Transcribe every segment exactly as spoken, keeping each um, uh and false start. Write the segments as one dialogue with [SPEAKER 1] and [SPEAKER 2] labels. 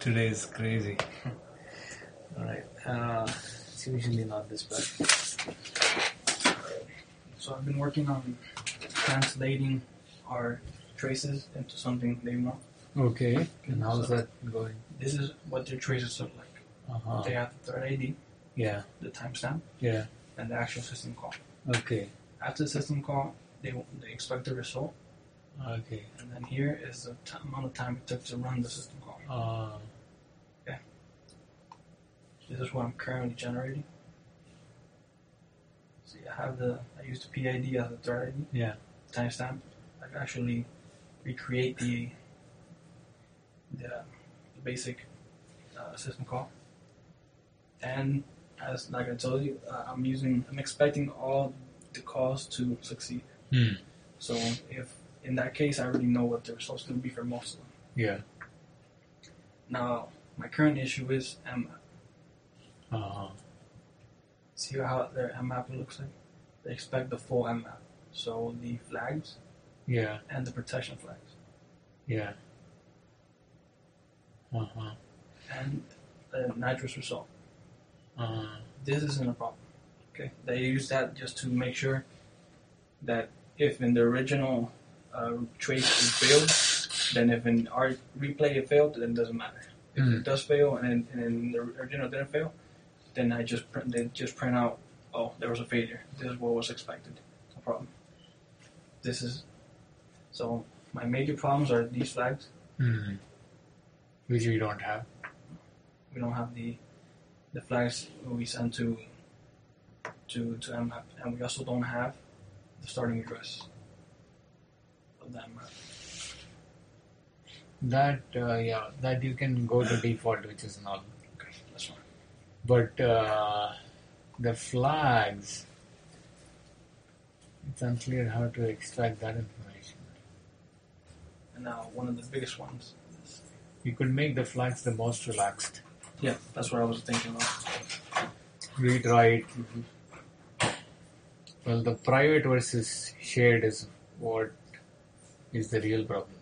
[SPEAKER 1] Today is crazy. Alright. Uh, it's usually not this bad.
[SPEAKER 2] So I've been working on translating our traces into something they want.
[SPEAKER 1] Okay. And how's
[SPEAKER 2] So
[SPEAKER 1] that going?
[SPEAKER 2] This is what their traces look like.
[SPEAKER 1] Uh-huh.
[SPEAKER 2] They have the thread I D,
[SPEAKER 1] Yeah.
[SPEAKER 2] the timestamp,
[SPEAKER 1] Yeah.
[SPEAKER 2] and the actual system call.
[SPEAKER 1] Okay.
[SPEAKER 2] After the system call, they, they expect the result,
[SPEAKER 1] Okay.
[SPEAKER 2] and then here is the t- amount of time it took to run the system call.
[SPEAKER 1] Uh,
[SPEAKER 2] This is what I'm currently generating. See, I have the, I use the P I D as the thread I D,
[SPEAKER 1] yeah.
[SPEAKER 2] timestamp. I can actually recreate the, the, the basic uh, system call. And as like I told you, uh, I'm using, I'm expecting all the calls to succeed.
[SPEAKER 1] Hmm.
[SPEAKER 2] So if in that case, I already know what the result's going to be for most of them.
[SPEAKER 1] Yeah.
[SPEAKER 2] Now, my current issue is M map.
[SPEAKER 1] Uh-huh.
[SPEAKER 2] See how their M map looks like? They expect the full M map. So the flags
[SPEAKER 1] Yeah.
[SPEAKER 2] and the protection flags.
[SPEAKER 1] Yeah. Uh-huh.
[SPEAKER 2] And the nitrous result.
[SPEAKER 1] Uh-huh.
[SPEAKER 2] This isn't a problem. Okay, they use that just to make sure that if in the original uh, trace it failed, then if in our replay it failed, then it doesn't matter. If
[SPEAKER 1] Mm.
[SPEAKER 2] it does fail and, then- and then the original didn't fail, then I just print, they just print out, oh, there was a failure. This is what was expected. No problem. This is so my major problems are these flags.
[SPEAKER 1] Hmm. Which we don't have.
[SPEAKER 2] We don't have the the flags we send to to to M map, and we also don't have the starting address of that map.
[SPEAKER 1] That, uh, yeah, that you can go to default, which is null.
[SPEAKER 2] Okay, that's fine.
[SPEAKER 1] But uh, the flags, it's unclear how to extract that information.
[SPEAKER 2] And now one of the biggest ones is
[SPEAKER 1] You could make the flags the most relaxed.
[SPEAKER 2] yeah, that's what I was thinking of.
[SPEAKER 1] Read, write. Well, the private versus shared is what is the real problem.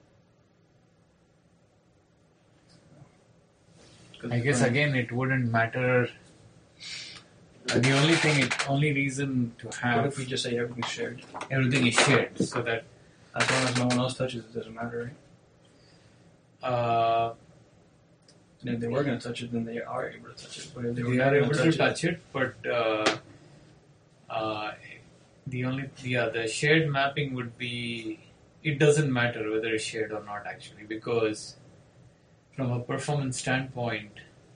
[SPEAKER 1] I guess again it wouldn't matter. Uh, the only thing, it, only reason to
[SPEAKER 2] What
[SPEAKER 1] have
[SPEAKER 2] if we just say everything's shared?
[SPEAKER 1] everything is shared, so that
[SPEAKER 2] As long as no one else touches it, it doesn't matter, right?
[SPEAKER 1] uh,
[SPEAKER 2] And if they were going to touch it, then they are able to touch it. But if they,
[SPEAKER 1] they
[SPEAKER 2] were
[SPEAKER 1] are
[SPEAKER 2] not
[SPEAKER 1] able
[SPEAKER 2] gonna
[SPEAKER 1] to touch it, but uh, uh, the only yeah the shared mapping would be, it doesn't matter whether it's shared or not actually, because from a performance standpoint,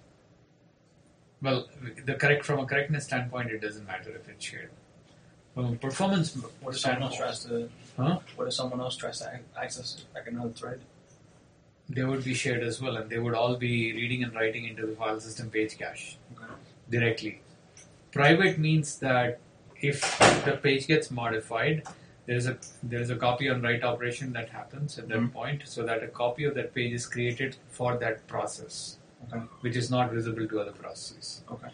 [SPEAKER 1] well, the correct from a correctness standpoint, it doesn't matter if it's shared. From a performance
[SPEAKER 2] What if someone else
[SPEAKER 1] standpoint,
[SPEAKER 2] tries to?
[SPEAKER 1] huh?
[SPEAKER 2] What if someone else tries to ac- access like another thread?
[SPEAKER 1] They would be shared as well, and they would all be reading and writing into the file system page cache
[SPEAKER 2] Okay.
[SPEAKER 1] directly. Private means that if the page gets modified, there is a there is a copy on write operation that happens at that
[SPEAKER 2] Mhm.
[SPEAKER 1] point, so that a copy of that page is created for that process,
[SPEAKER 2] Okay.
[SPEAKER 1] which is not visible to other processes.
[SPEAKER 2] Okay.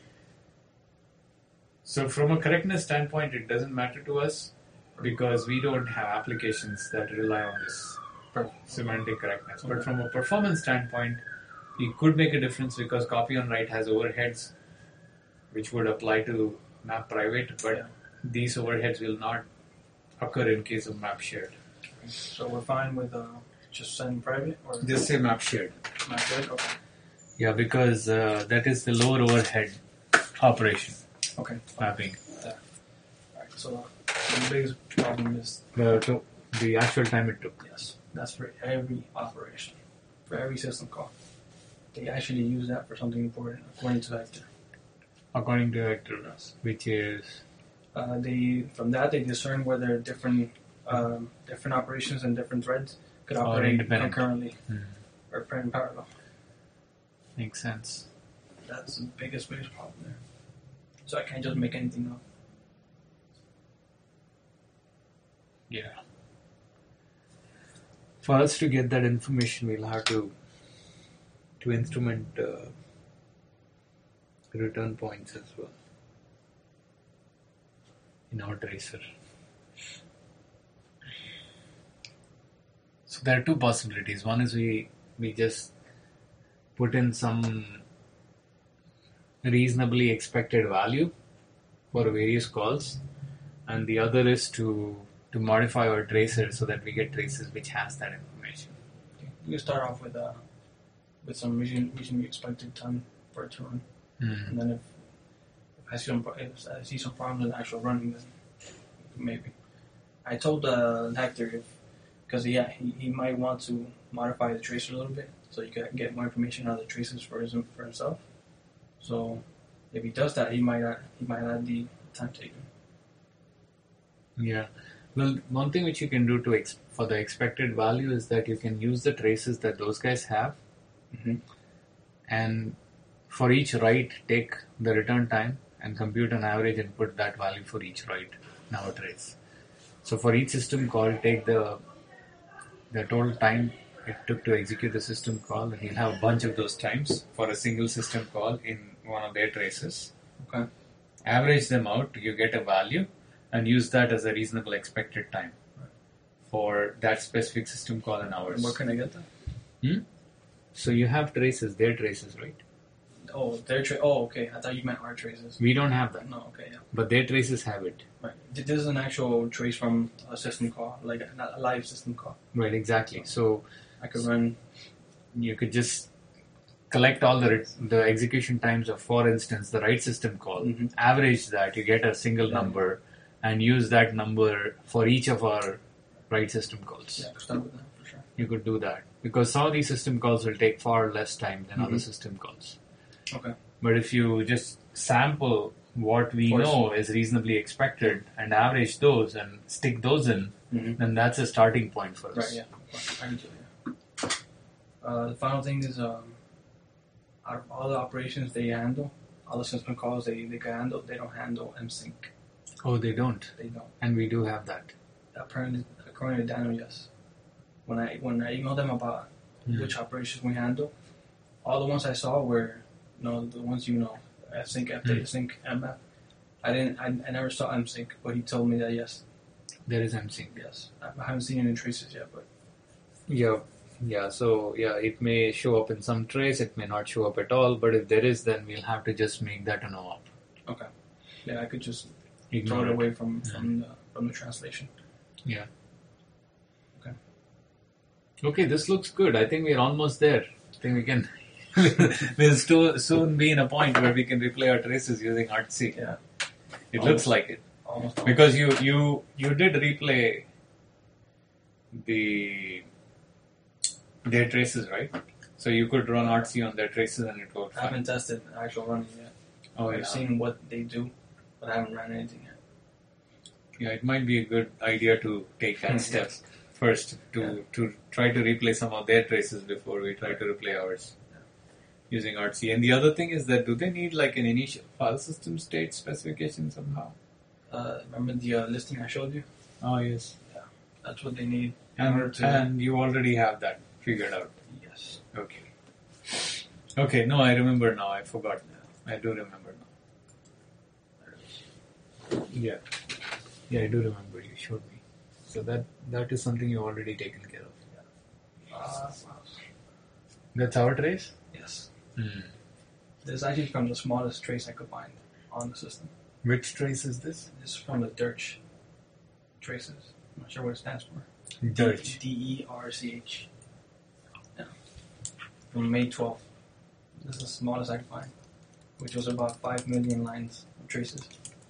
[SPEAKER 1] So from a correctness standpoint, it doesn't matter to us because we don't have applications that rely on this
[SPEAKER 2] Perfect.
[SPEAKER 1] semantic correctness. But
[SPEAKER 2] Okay.
[SPEAKER 1] from a performance standpoint, it could make a difference because copy on write has overheads, which would apply to map private, but
[SPEAKER 2] Yeah.
[SPEAKER 1] these overheads will not occur in case of map shared.
[SPEAKER 2] So we're fine with uh, just sending private or
[SPEAKER 1] Just say map shared.
[SPEAKER 2] not good? Okay.
[SPEAKER 1] Yeah, because uh, that is the lower overhead operation,
[SPEAKER 2] Okay.
[SPEAKER 1] mapping.
[SPEAKER 2] Alright. So the biggest problem is
[SPEAKER 1] The, to, the actual time it took.
[SPEAKER 2] yes, that's for every operation, for every system call. They actually use that for something important according to Vector.
[SPEAKER 1] According to Vector, which is
[SPEAKER 2] Uh, they from that they discern whether different um, different operations and different threads could
[SPEAKER 1] Or
[SPEAKER 2] operate
[SPEAKER 1] independent.
[SPEAKER 2] concurrently
[SPEAKER 1] Hmm.
[SPEAKER 2] or in parallel.
[SPEAKER 1] makes sense.
[SPEAKER 2] That's the biggest biggest problem there. So I can't just make anything up.
[SPEAKER 1] Yeah. For us to get that information, we'll have to to instrument uh, return points as well in our tracer. So there are two possibilities. One is we we just put in some reasonably expected value for various calls, and the other is to to modify our tracer so that we get traces which has that information.
[SPEAKER 2] Okay. You can start off with uh, with some reason, reasonably expected time for it to run,
[SPEAKER 1] Mm.
[SPEAKER 2] and then if, if I see some pro- if I see some problems in the actual running, then maybe. I told uh, Hector if because yeah he, he might want to modify the tracer a little bit so you can get more information out of the traces for his for himself. So if he does that, he might add, he might add the time taken.
[SPEAKER 1] Yeah. Well, one thing which you can do to ex- for the expected value is that you can use the traces that those guys have,
[SPEAKER 2] Mm-hmm.
[SPEAKER 1] and for each write, take the return time and compute an average and put that value for each write in our trace. So for each system call, take the the total time it took to execute the system call, and you'll have a bunch of those times for a single system call in one of their traces.
[SPEAKER 2] Okay.
[SPEAKER 1] Average them out, you get a value, and use that as a reasonable expected time for that specific system call in ours.
[SPEAKER 2] Where can I get that?
[SPEAKER 1] Hmm? So you have traces, their traces, right?
[SPEAKER 2] Oh, their tra- Oh, okay. I thought you meant our traces.
[SPEAKER 1] We don't have that,
[SPEAKER 2] No, okay, yeah.
[SPEAKER 1] but their traces have it.
[SPEAKER 2] Right. Th- This is an actual trace from a system call, like a, not a live system call.
[SPEAKER 1] Right, exactly. So
[SPEAKER 2] I could run.
[SPEAKER 1] you could just collect all the the execution times of, for instance, the write system call,
[SPEAKER 2] Mhm.
[SPEAKER 1] average that, you get a single
[SPEAKER 2] Yeah.
[SPEAKER 1] number, and use that number for each of our write system calls.
[SPEAKER 2] Yeah, I could start with that for sure.
[SPEAKER 1] You could do that because some of these system calls will take far less time than other
[SPEAKER 2] Mhm.
[SPEAKER 1] system calls.
[SPEAKER 2] Okay.
[SPEAKER 1] But if you just sample what we
[SPEAKER 2] Force.
[SPEAKER 1] know is reasonably expected and average those and stick those in,
[SPEAKER 2] Mm-hmm.
[SPEAKER 1] then that's a starting point for us.
[SPEAKER 2] Right. Yeah. I can do it. Yeah. Uh, the final thing is, um, out of all the operations they handle, all the system calls they, they can handle, they don't handle M sync.
[SPEAKER 1] Oh, they don't.
[SPEAKER 2] They don't.
[SPEAKER 1] And we do have that.
[SPEAKER 2] Apparently, according to Daniel, yes. When I when I emailed them about
[SPEAKER 1] Hmm.
[SPEAKER 2] which operations we handle, all the ones I saw were, you know, the ones you know, F sync, F data
[SPEAKER 1] Hmm.
[SPEAKER 2] sync, M F. I didn't. I, I never saw M sync, but he told me that yes,
[SPEAKER 1] There is M sync.
[SPEAKER 2] yes. I, I haven't seen any traces yet, but
[SPEAKER 1] Yeah. Yeah, so yeah, it may show up in some trace, it may not show up at all, but if there is, then we'll have to just make that an op.
[SPEAKER 2] okay. Yeah, I could just
[SPEAKER 1] Ignore
[SPEAKER 2] throw it
[SPEAKER 1] it.
[SPEAKER 2] away from from the from the translation.
[SPEAKER 1] Yeah.
[SPEAKER 2] Okay.
[SPEAKER 1] Okay, this looks good. I think we're almost there. I think we can. we'll sto- soon be in a point where we can replay our traces using Artsy.
[SPEAKER 2] Yeah,
[SPEAKER 1] It
[SPEAKER 2] Almost.
[SPEAKER 1] looks like it
[SPEAKER 2] almost. almost.
[SPEAKER 1] because you you you did replay the their traces, right? So you could run Artsy on their traces and it worked
[SPEAKER 2] I
[SPEAKER 1] fine.
[SPEAKER 2] haven't tested the actual running yet.
[SPEAKER 1] Oh
[SPEAKER 2] I've
[SPEAKER 1] yeah.
[SPEAKER 2] seen what they do, but I haven't ran anything yet.
[SPEAKER 1] Yeah, it might be a good idea to take that
[SPEAKER 2] Mhm.
[SPEAKER 1] step first to
[SPEAKER 2] Yeah.
[SPEAKER 1] to try to replay some of their traces before we try to replay ours using Artsy. And the other thing is that do they need like an initial file system state specification somehow?
[SPEAKER 2] Uh, remember the uh, listing I showed you?
[SPEAKER 1] Oh yes.
[SPEAKER 2] That's what they need in order
[SPEAKER 1] And,
[SPEAKER 2] to.
[SPEAKER 1] and you already have that figured out.
[SPEAKER 2] Yes.
[SPEAKER 1] Okay. Okay, no, I remember now. I forgot. I do remember now.
[SPEAKER 2] There it is.
[SPEAKER 1] Yeah. Yeah, I do remember. You showed me. So that that is something you already taken care of.
[SPEAKER 2] Uh,
[SPEAKER 1] That's our trace?
[SPEAKER 2] yes.
[SPEAKER 1] Hmm.
[SPEAKER 2] This is actually from the smallest trace I could find on the system.
[SPEAKER 1] Which trace is this?
[SPEAKER 2] This is from the Dirch traces. I'm not sure what it stands for.
[SPEAKER 1] Dirch.
[SPEAKER 2] D E R C H. Yeah. From May twelfth. This is the smallest I could find, which was about five million lines of traces.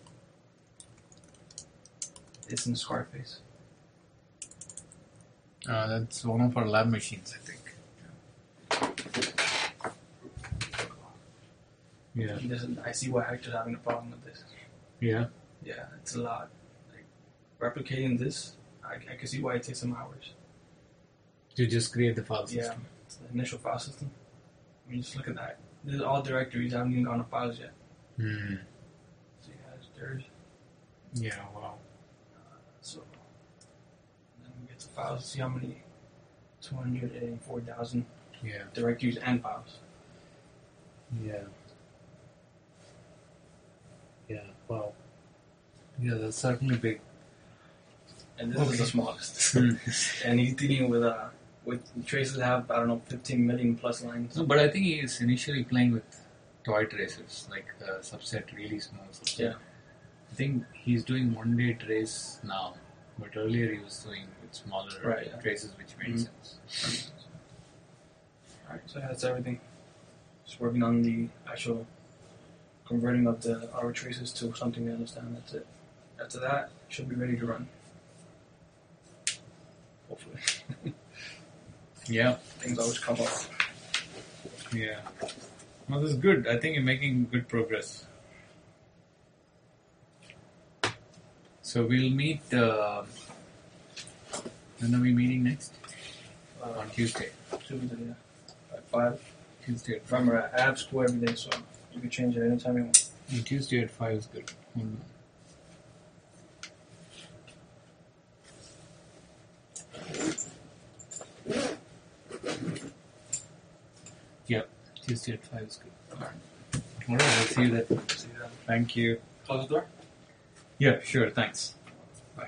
[SPEAKER 2] It's in Scarface.
[SPEAKER 1] Uh, that's one of our lab machines, I think. Yeah.
[SPEAKER 2] This is, I see why Hector's having a problem with this.
[SPEAKER 1] Yeah.
[SPEAKER 2] Yeah, it's a lot. Like, replicating this, I, I can see why it takes some hours.
[SPEAKER 1] To just create the file
[SPEAKER 2] Yeah,
[SPEAKER 1] system.
[SPEAKER 2] it's the initial file system. I mean, just look at that. This is all directories. I haven't even gone to files yet.
[SPEAKER 1] Hmm.
[SPEAKER 2] So guys, there's
[SPEAKER 1] Yeah, wow.
[SPEAKER 2] so. Then we get to files. See how many? Two hundred eighty-four thousand
[SPEAKER 1] Yeah.
[SPEAKER 2] directories and files.
[SPEAKER 1] Yeah. Yeah, wow. Yeah, that's certainly big.
[SPEAKER 2] And this is
[SPEAKER 1] Okay.
[SPEAKER 2] the smallest.
[SPEAKER 1] Hmm.
[SPEAKER 2] And he's dealing with uh, with traces that have I don't know fifteen million plus lines.
[SPEAKER 1] No, but I think he is initially playing with toy traces, like uh, subset, really small subset.
[SPEAKER 2] Yeah.
[SPEAKER 1] I think he's doing one day trace now, but earlier he was doing with smaller
[SPEAKER 2] Right, yeah.
[SPEAKER 1] traces, which made
[SPEAKER 2] Mhm.
[SPEAKER 1] sense.
[SPEAKER 2] Alright, so that's everything. Just working on the actual converting of the our traces to something we understand. That's it. After that, should be ready to run. Hopefully.
[SPEAKER 1] Yeah,
[SPEAKER 2] Things always come up.
[SPEAKER 1] yeah. Well, this is good. I think you're making good progress. So we'll meet. Uh, when are we meeting next?
[SPEAKER 2] Uh,
[SPEAKER 1] On Tuesday.
[SPEAKER 2] Tuesday, yeah. At five.
[SPEAKER 1] Tuesday at five.
[SPEAKER 2] Remember, I have school every day, so you can change it anytime you want.
[SPEAKER 1] Mm, Tuesday at five is good. Mm. Yeah, Tuesday at five is good.
[SPEAKER 2] Alright.
[SPEAKER 1] All right, I'll see you then.
[SPEAKER 2] See you then.
[SPEAKER 1] Thank you.
[SPEAKER 2] Close the door.
[SPEAKER 1] Yeah, sure. Thanks.